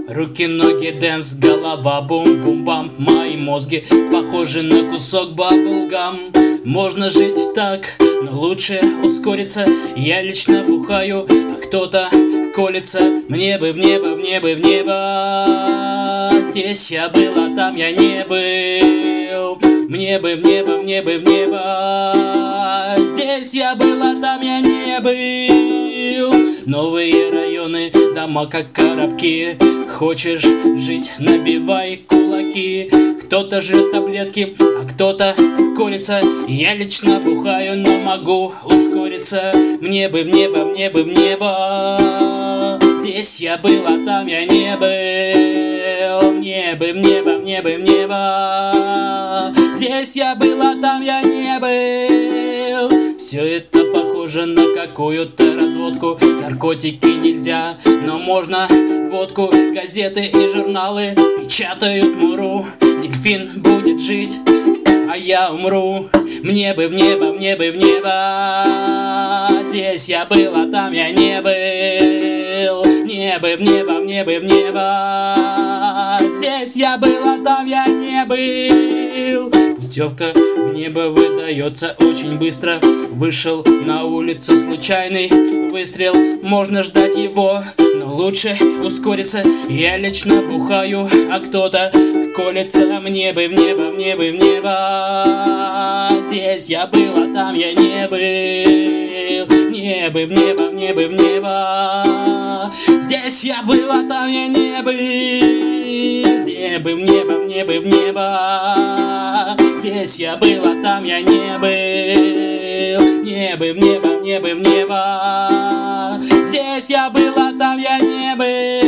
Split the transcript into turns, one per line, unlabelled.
Руки, ноги, дэнс, голова, бум-бум-бам. Мои мозги похожи на кусок баблгам. Можно жить так, но лучше ускориться. Я лично бухаю, а кто-то колется. Мне бы в небо, в небо, в небо. Здесь я был, а там я не был. Мне бы в небо, в небо, в небо. Здесь я был, а там я не был. Новые районы, дома как коробки. Хочешь жить, набивай кулаки. Кто-то жрет таблетки, а кто-то колется. Я лично бухаю, но могу ускориться. Мне бы в небо, в небо, в небо. Здесь я был, а там я не был. Мне бы в небо, в небо, в небо. Здесь я был, а там я не был. Все это похоже на какую-то разводку. Наркотики нельзя, но можно водку. Газеты и журналы печатают муру. Дельфин будет жить, а я умру. Мне бы в небо, мне бы в небо. Здесь я был, а там я не был. Мне бы в небо, мне бы в небо. Здесь я был, а там я не был. Путевка в небо выдается очень быстро. Вышел на улицу, случайный выстрел. Можно ждать его, но лучше ускориться. Я лично бухаю, а кто-то колется. Мне бы в небо, мне бы в небо. Здесь я был, а там я не был. Мне бы в небо, мне бы в небо. Здесь я был, а там я не был. Мне бы в небо, мне бы в небо. Здесь я был, а там я не был. Мне бы в небо, мне бы в небо. Здесь я был, а там я не был.